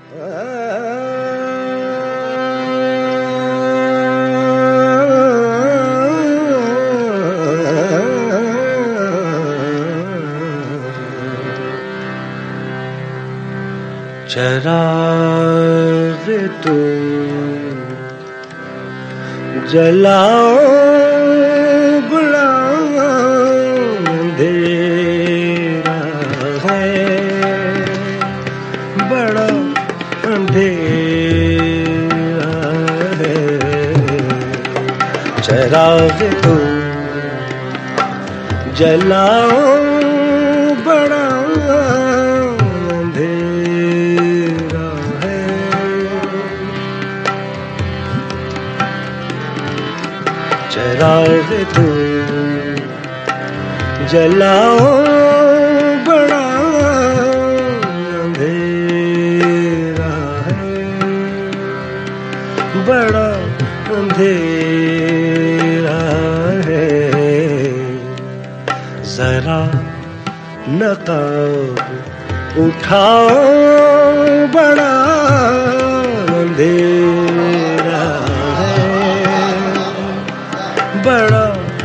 चिराग तो जलाओ बड़ा अंधेरा है, बड़ा अंधेरा है। चिराग तो जलाओ बड़ा चिराग तो जलाओ बड़ा अंधेरा है, बड़ा अंधेरा है। जरा नकाब उठाओ बड़ा अंधेरा है, बड़ा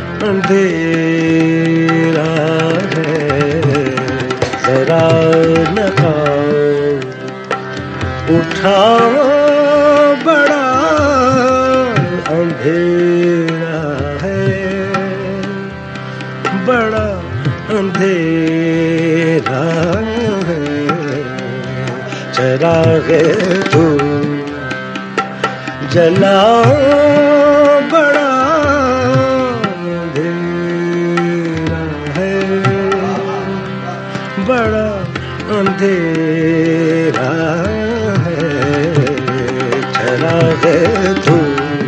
अंधेरा है। जरा नकाब उठाओ बड़ा अंधेरा है, बड़ा अंधेरा है। चिराग तो जलाओ बड़ा बड़ा अंधेरा है। चिराग तो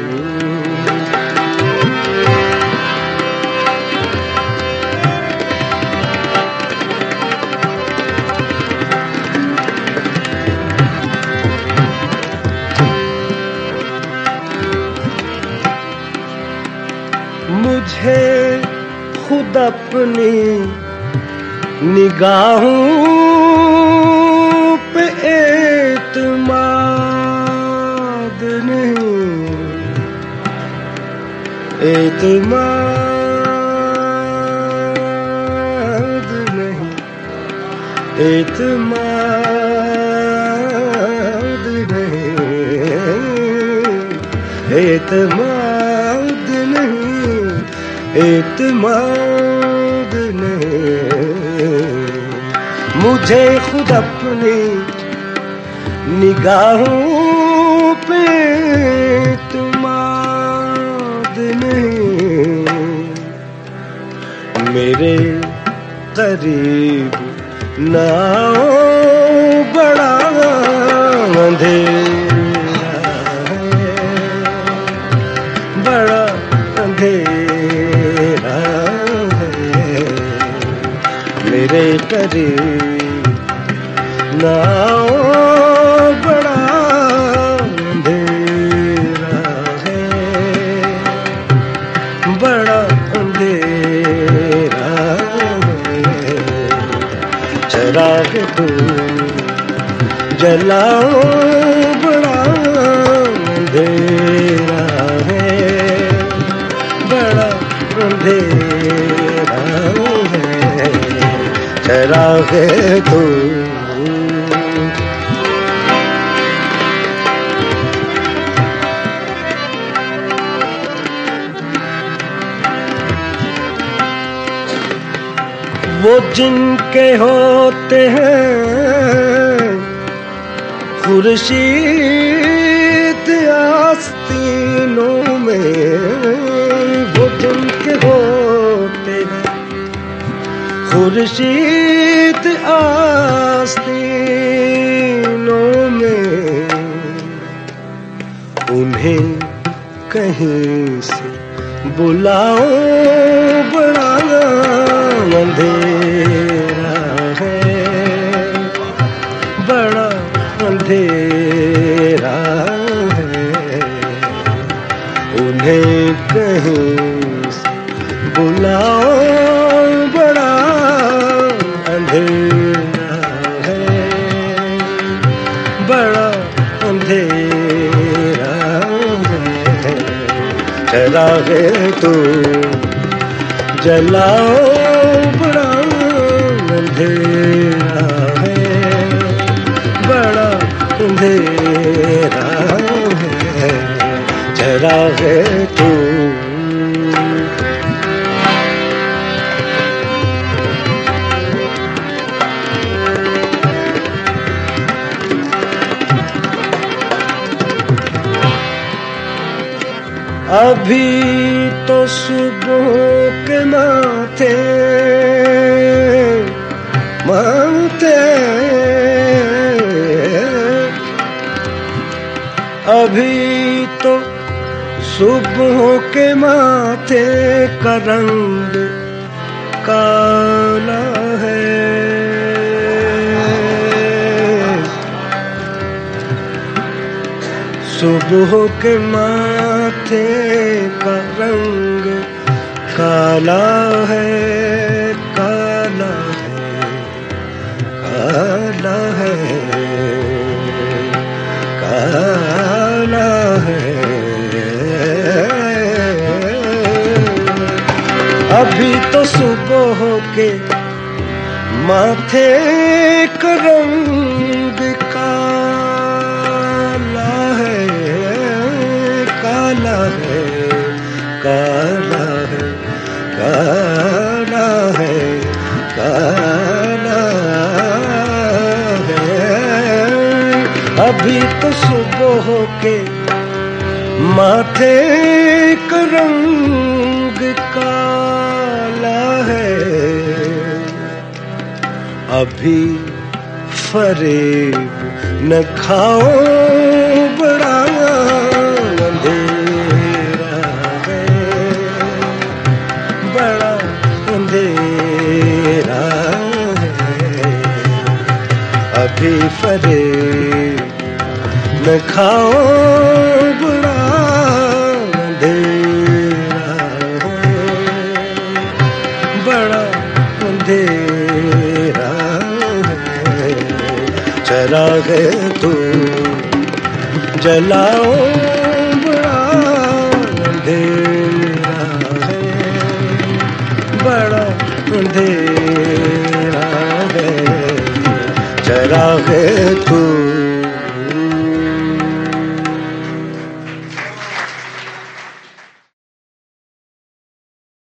मुझे खुद अपनी निगाहों पे एतमाद नहीं, एतमाद नहीं, एतमाद नहीं, एतमाद नहीं, एतमाद नहीं। मुझे खुद अपनी निगाहों पे एतमाद नहीं, मेरे करीब ना आओ बड़ा अंधेरा है, बड़ा अंधेरा है। मेरे करीब ना आओ बड़ा अंधेरा है, बड़ा अंधेरा है। चिराग तो जलाओ बड़ा अंधेरा है, बड़ा अंधेरा है। चिराग तो वो जिनके होते हैं खुर्शीद आस्तीनों में, वो जिनके होते हैं खुर्शीद आस्तीनों में, उन्हें कहीं से बुलाओ बड़ा अंधेरा है, बड़ा अंधेरा है। उन्हें कहीं से बुलाओ बड़ा अंधेरा है, बड़ा अंधेरा है, चरागे तू जलाओ बड़ा अंधेरा है, बड़ा अंधेरा है, चरागे तू। अभी तो सुबह के माथे माथे, अभी तो सुबह के माथे का रंग काला है, सुबह के माथे का रंग काला है, काला है, काला है, काला है। अभी तो सुबह के माथे का रंग काला है, काला है, काला है, काला है, काला है। अभी तो सुबह के माथे का रंग काला है, अभी फरेब न खाओ बड़ा अंधेरा है, बड़ा अंधेरा है, अभी फरेब न खाओ बड़ा अंधेरा है, बड़ा अंधेरा है, चरागे तू जलाओ बड़ा अंधेरा है, बड़ा अंधेरा है, चरागे तू।